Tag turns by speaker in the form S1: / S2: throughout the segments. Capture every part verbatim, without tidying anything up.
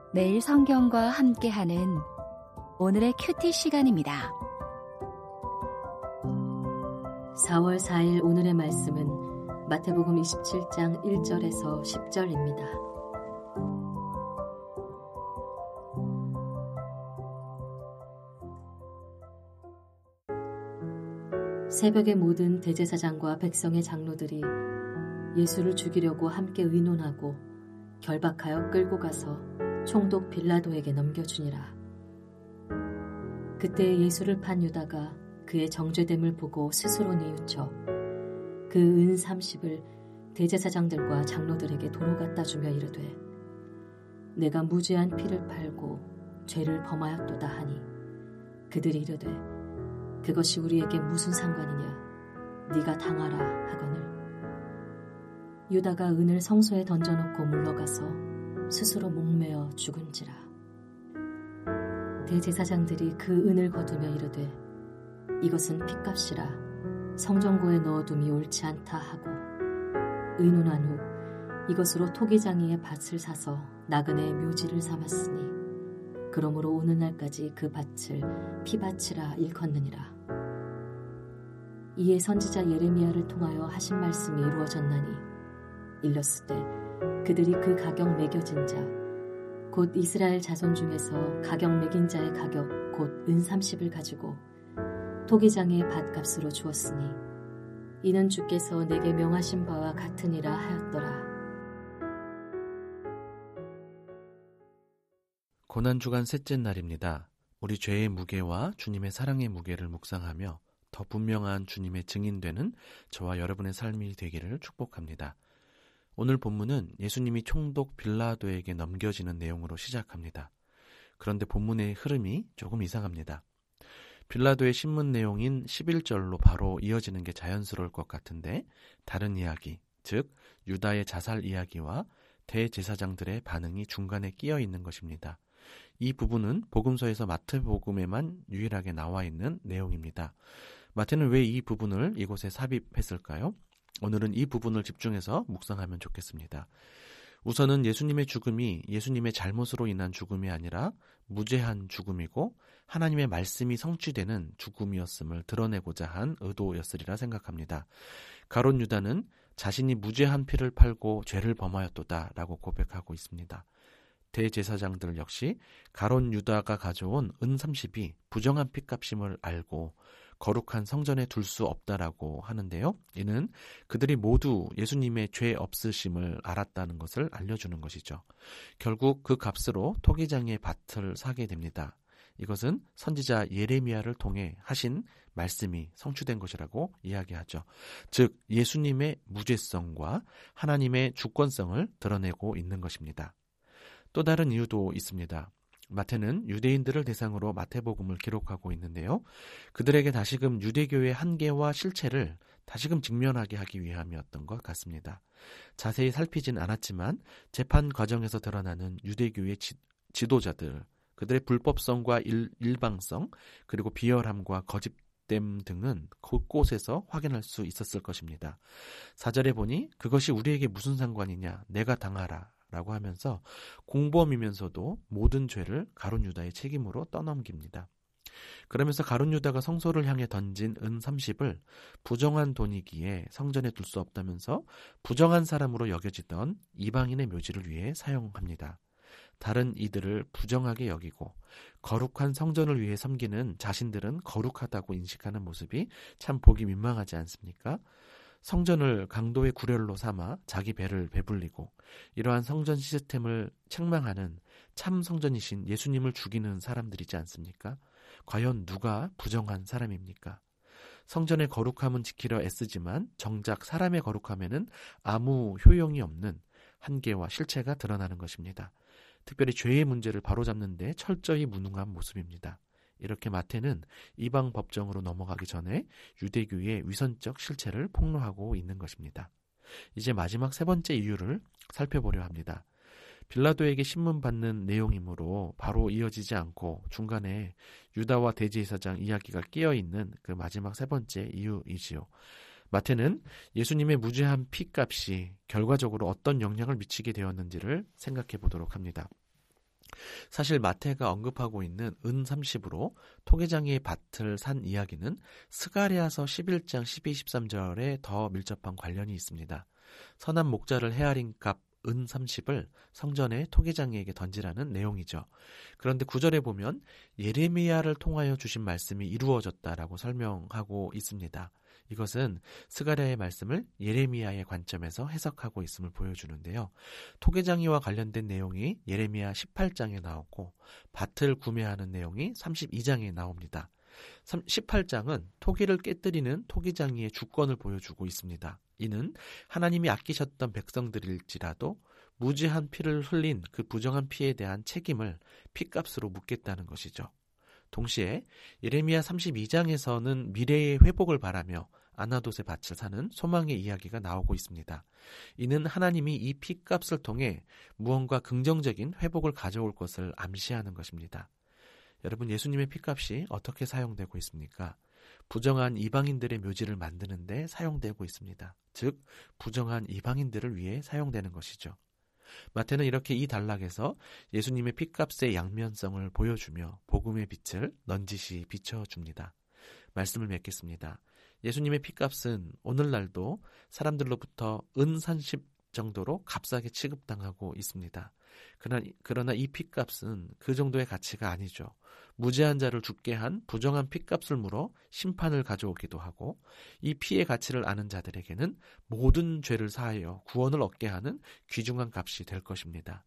S1: 매일 성경과 함께하는 오늘의 큐티 시간입니다.
S2: 사월 사일 오늘의 말씀은 마태복음 이십칠 장 일 절에서 십 절입니다. 새벽에 모든 대제사장과 백성의 장로들이 예수를 죽이려고 함께 의논하고 결박하여 끌고 가서 총독 빌라도에게 넘겨주니라. 그때 예수를 판 유다가 그의 정죄됨을 보고 스스로 뉘우쳐 그 은 삼십을 대제사장들과 장로들에게 도로 갖다 주며 이르되 내가 무죄한 피를 팔고 죄를 범하였도다 하니 그들이 이르되 그것이 우리에게 무슨 상관이냐 네가 당하라 하거늘 유다가 은을 성소에 던져놓고 물러가서 스스로 목매어 죽은지라. 대제사장들이 그 은을 거두며 이르되 이것은 핏값이라 성전고에 넣어둠이 옳지 않다 하고 의논한 후 이것으로 토기장이의 밭을 사서 나그네의 묘지를 삼았으니 그러므로 오늘날까지 그 밭을 피밭이라 일컫느니라. 이에 선지자 예레미야를 통하여 하신 말씀이 이루어졌나니 일렀으되 그들이 그 가격 매겨진 자 곧 이스라엘 자손 중에서 가격 매긴 자의 가격 곧 은 삼십을 가지고 토기장의 밭값으로 주었으니 이는 주께서 내게 명하신 바와 같으니라 하였더라.
S3: 고난주간 셋째 날입니다. 우리 죄의 무게와 주님의 사랑의 무게를 묵상하며 더 분명한 주님의 증인되는 저와 여러분의 삶이 되기를 축복합니다. 오늘 본문은 예수님이 총독 빌라도에게 넘겨지는 내용으로 시작합니다. 그런데 본문의 흐름이 조금 이상합니다. 빌라도의 신문 내용인 십일 절로 바로 이어지는 게 자연스러울 것 같은데 다른 이야기, 즉 유다의 자살 이야기와 대제사장들의 반응이 중간에 끼어 있는 것입니다. 이 부분은 복음서에서 마태복음에만 유일하게 나와 있는 내용입니다. 마태는 왜 이 부분을 이곳에 삽입했을까요? 오늘은 이 부분을 집중해서 묵상하면 좋겠습니다. 우선은 예수님의 죽음이 예수님의 잘못으로 인한 죽음이 아니라 무죄한 죽음이고 하나님의 말씀이 성취되는 죽음이었음을 드러내고자 한 의도였으리라 생각합니다. 가룟 유다는 자신이 무죄한 피를 팔고 죄를 범하였도다 라고 고백하고 있습니다. 대제사장들 역시 가룟 유다가 가져온 은 삼십이 부정한 핏값임을 알고 거룩한 성전에 둘 수 없다라고 하는데요. 이는 그들이 모두 예수님의 죄 없으심을 알았다는 것을 알려주는 것이죠. 결국 그 값으로 토기장의 밭을 사게 됩니다. 이것은 선지자 예레미야를 통해 하신 말씀이 성취된 것이라고 이야기하죠. 즉 예수님의 무죄성과 하나님의 주권성을 드러내고 있는 것입니다. 또 다른 이유도 있습니다. 마태는 유대인들을 대상으로 마태복음을 기록하고 있는데요. 그들에게 다시금 유대교의 한계와 실체를 다시금 직면하게 하기 위함이었던 것 같습니다. 자세히 살피진 않았지만 재판 과정에서 드러나는 유대교의 지, 지도자들, 그들의 불법성과 일, 일방성, 그리고 비열함과 거짓됨 등은 곳곳에서 확인할 수 있었을 것입니다. 사 절에 보니 그것이 우리에게 무슨 상관이냐, 내가 당하라 라고 하면서 공범이면서도 모든 죄를 가룟 유다의 책임으로 떠넘깁니다. 그러면서 가룟 유다가 성소를 향해 던진 은 삼십을 부정한 돈이기에 성전에 둘 수 없다면서 부정한 사람으로 여겨지던 이방인의 묘지를 위해 사용합니다. 다른 이들을 부정하게 여기고 거룩한 성전을 위해 섬기는 자신들은 거룩하다고 인식하는 모습이 참 보기 민망하지 않습니까? 성전을 강도의 구렬로 삼아 자기 배를 배불리고 이러한 성전 시스템을 책망하는 참 성전이신 예수님을 죽이는 사람들이지 않습니까? 과연 누가 부정한 사람입니까? 성전의 거룩함은 지키려 애쓰지만 정작 사람의 거룩함에는 아무 효용이 없는 한계와 실체가 드러나는 것입니다. 특별히 죄의 문제를 바로잡는 데 철저히 무능한 모습입니다. 이렇게 마태는 이방 법정으로 넘어가기 전에 유대교의 위선적 실체를 폭로하고 있는 것입니다. 이제 마지막 세 번째 이유를 살펴보려 합니다. 빌라도에게 신문받는 내용이므로 바로 이어지지 않고 중간에 유다와 대제사장 이야기가 끼어있는 그 마지막 세 번째 이유이지요. 마태는 예수님의 무죄한 피값이 결과적으로 어떤 영향을 미치게 되었는지를 생각해 보도록 합니다. 사실 마태가 언급하고 있는 은 삼십으로 토기장이의 밭을 산 이야기는 스가랴서 십일 장 십이, 십삼 절에 더 밀접한 관련이 있습니다. 선한 목자를 헤아린 값 은 삼십을 성전의 토기장이에게 던지라는 내용이죠. 그런데 구절에 보면 예레미야를 통하여 주신 말씀이 이루어졌다라고 설명하고 있습니다. 이것은 스가랴의 말씀을 예레미야의 관점에서 해석하고 있음을 보여주는데요. 토기장이와 관련된 내용이 예레미야 십팔 장에 나오고 밭을 구매하는 내용이 삼십이 장에 나옵니다. 십팔 장은 토기를 깨뜨리는 토기장이의 주권을 보여주고 있습니다. 이는 하나님이 아끼셨던 백성들일지라도 무지한 피를 흘린 그 부정한 피에 대한 책임을 피값으로 묻겠다는 것이죠. 동시에 예레미야 삼십이 장에서는 미래의 회복을 바라며 아나돗의 밭을 사는 소망의 이야기가 나오고 있습니다. 이는 하나님이 이 피값을 통해 무언가 긍정적인 회복을 가져올 것을 암시하는 것입니다. 여러분, 예수님의 피값이 어떻게 사용되고 있습니까? 부정한 이방인들의 묘지를 만드는 데 사용되고 있습니다. 즉, 부정한 이방인들을 위해 사용되는 것이죠. 마태는 이렇게 이 단락에서 예수님의 피값의 양면성을 보여주며 복음의 빛을 넌지시 비춰줍니다. 말씀을 맺겠습니다. 예수님의 피값은 오늘날도 사람들로부터 은 삼십 정도로 값싸게 취급당하고 있습니다. 그러나, 그러나 이 피값은 그 정도의 가치가 아니죠. 무죄한 자를 죽게 한 부정한 피값을 물어 심판을 가져오기도 하고 이 피의 가치를 아는 자들에게는 모든 죄를 사하여 구원을 얻게 하는 귀중한 값이 될 것입니다.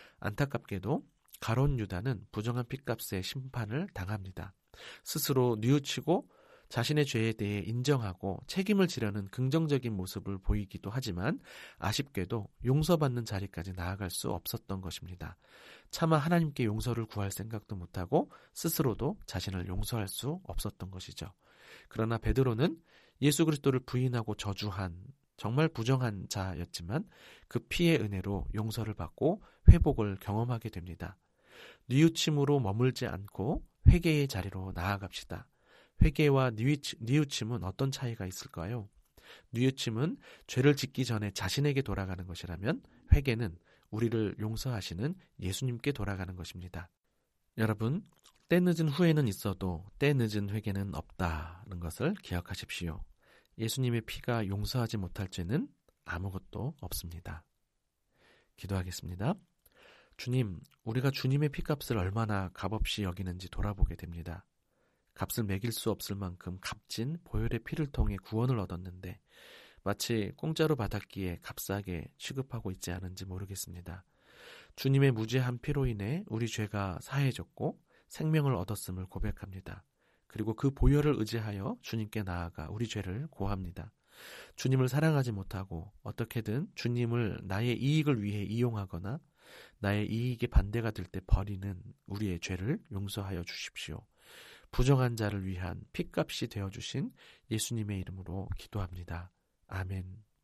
S3: 안타깝게도 가룟 유다는 부정한 피값의 심판을 당합니다. 스스로 뉘우치고 자신의 죄에 대해 인정하고 책임을 지려는 긍정적인 모습을 보이기도 하지만 아쉽게도 용서받는 자리까지 나아갈 수 없었던 것입니다. 차마 하나님께 용서를 구할 생각도 못하고 스스로도 자신을 용서할 수 없었던 것이죠. 그러나 베드로는 예수 그리스도를 부인하고 저주한 정말 부정한 자였지만 그 피의 은혜로 용서를 받고 회복을 경험하게 됩니다. 뉘우침으로 머물지 않고 회개의 자리로 나아갑시다. 회개와 뉘우침은 어떤 차이가 있을까요? 뉘우침은 죄를 짓기 전에 자신에게 돌아가는 것이라면 회개는 우리를 용서하시는 예수님께 돌아가는 것입니다. 여러분, 때 늦은 후회는 있어도 때 늦은 회개는 없다는 것을 기억하십시오. 예수님의 피가 용서하지 못할 죄는 아무것도 없습니다. 기도하겠습니다. 주님, 우리가 주님의 피값을 얼마나 값없이 여기는지 돌아보게 됩니다. 값을 매길 수 없을 만큼 값진 보혈의 피를 통해 구원을 얻었는데 마치 공짜로 받았기에 값싸게 취급하고 있지 않은지 모르겠습니다. 주님의 무죄한 피로 인해 우리 죄가 사해졌고 생명을 얻었음을 고백합니다. 그리고 그 보혈을 의지하여 주님께 나아가 우리 죄를 고합니다. 주님을 사랑하지 못하고 어떻게든 주님을 나의 이익을 위해 이용하거나 나의 이익에 반대가 될 때 버리는 우리의 죄를 용서하여 주십시오. 부정한 자를 위한 피값이 되어주신 예수님의 이름으로 기도합니다. 아멘.